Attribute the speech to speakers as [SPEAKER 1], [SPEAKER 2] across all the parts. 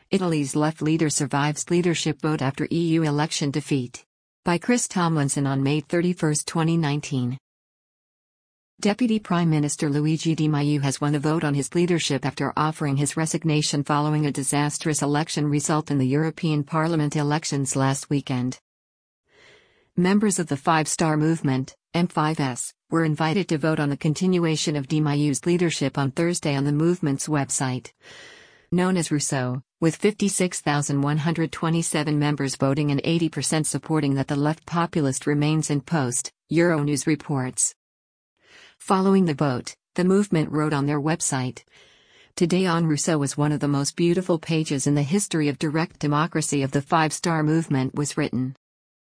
[SPEAKER 1] Italy's left leader survives leadership vote after EU election defeat. By Chris Tomlinson on May 31, 2019. Deputy Prime Minister Luigi Di Maio has won a vote on his leadership after offering his resignation following a disastrous election result in the European Parliament elections last weekend. Members of the Five Star Movement, M5S, were invited to vote on the continuation of Di Maio's leadership on Thursday on the movement's website, known as Rousseau, with 56,127 members voting and 80% supporting that the left populist remains in post, Euronews reports. Following the vote, the movement wrote on their website, "Today on Rousseau was one of the most beautiful pages in the history of direct democracy of the Five Star Movement was written."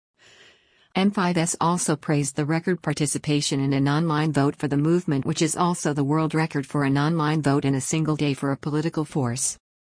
[SPEAKER 1] M5S also praised the record participation in an online vote for the movement, which is also the world record for an online vote in a single day for a political force.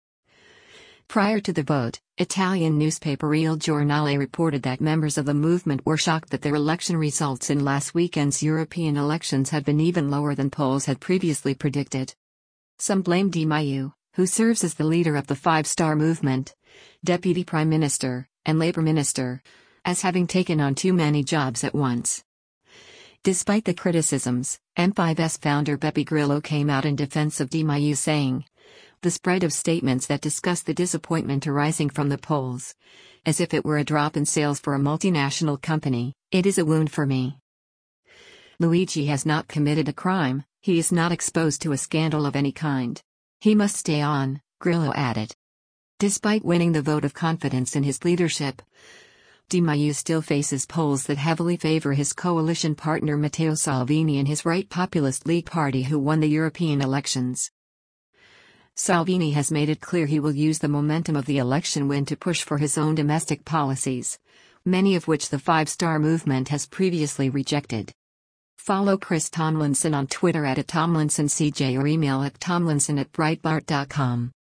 [SPEAKER 1] Prior to the vote, Italian newspaper Il Giornale reported that members of the movement were shocked that their election results in last weekend's European elections had been even lower than polls had previously predicted. Some blamed Di Maio, who serves as the leader of the Five Star Movement, Deputy Prime Minister, and Labour Minister, as having taken on too many jobs at once. Despite the criticisms, M5S founder Beppe Grillo came out in defense of Di Maio, saying, "The spread of statements that discuss the disappointment arising from the polls, as if it were a drop in sales for a multinational company, it is a wound for me. Luigi has not committed a crime, he is not exposed to a scandal of any kind. He must stay on," Grillo added. Despite winning the vote of confidence in his leadership, Di Maio still faces polls that heavily favor his coalition partner Matteo Salvini and his right populist League Party, who won the European elections. Salvini has made it clear he will use the momentum of the election win to push for his own domestic policies, many of which the Five Star Movement has previously rejected. Follow Chris Tomlinson on Twitter @TomlinsonCJ or email at tomlinson@breitbart.com.